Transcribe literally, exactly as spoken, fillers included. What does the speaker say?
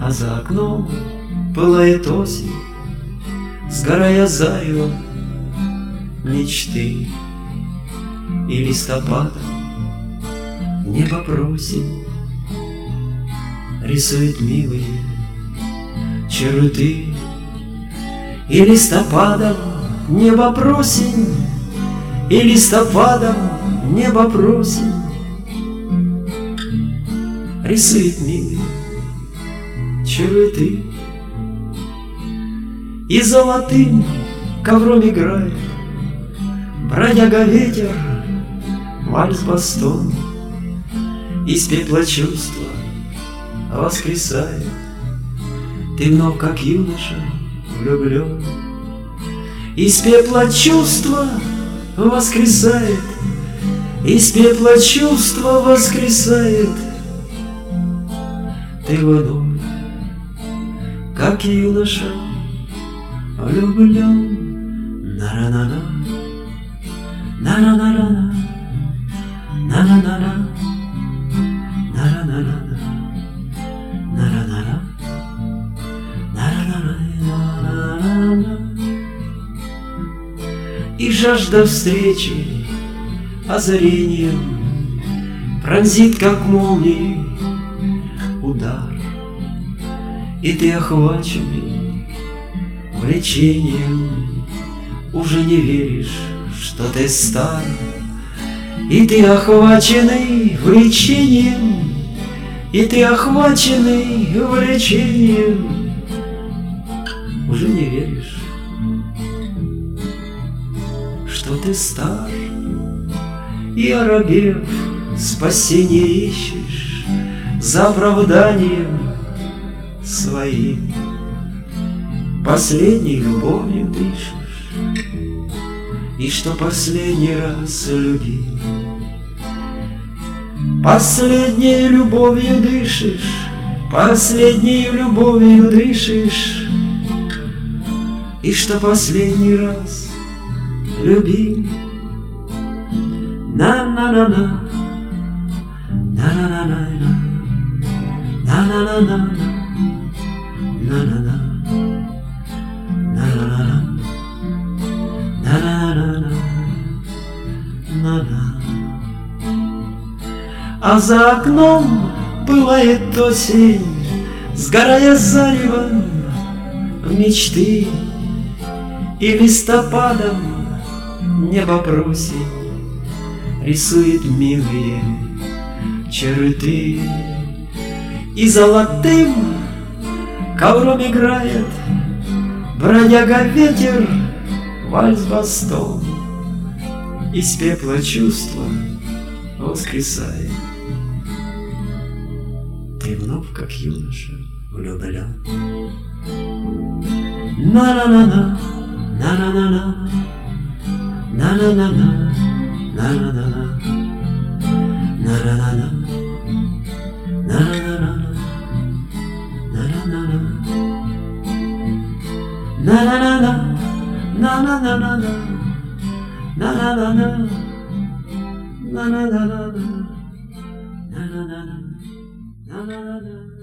А за окном пылает осень, сгорая заревом мечты. И листопадом небо просит, рисует милые черты. И листопадом небо просит, и листопадом небо просит, рисует милые черты. И золотым ковром играет бродяга ветер, вальс-бастон. Из пепла чувства воскресает, ты вновь как юноша влюблен. Из пепла чувства воскресает, из пепла чувства воскресает, ты вновь как юноша влюблен. На-на-на-на, на-на-на-на, на-на-на-на, на-на-на-на, на-на-на-на, на-на-на-на. И жажда встречи озарением пронзит, как молнией, удар. И ты, охваченный влечением, уже не веришь, что ты стар. И ты, охваченный влечением, и ты, охваченный влечением, уже не веришь, что ты стар. И, оробев, спасение ищешь за оправданием своим, последней любовью дышишь, и что последний раз любил. Последней любовью дышишь, последней любовью дышишь, и что последний раз любил. На-на-на-на, на-на-на-на, на-на-на-на, на-на-на, на-на-на, на-на-на, на-на. А за окном пылает осень, сгорая заревом мечты. И листопадом небо просит, рисует милые черты. И золотым ковром играет бродяга ветер, вальс-бастон. Из пепла чувства воскресает, ты вновь как юноша влюблен. На-на-на-на, на-на-на-на, на-на-на-на, на-на-на-на, на-на-на-на, на-на-на-на, на-на-на-на, на-на-на-на, на-на-на-на, на-на-на-на, на-на-на-на, на-на-на-на, на-на-на-на.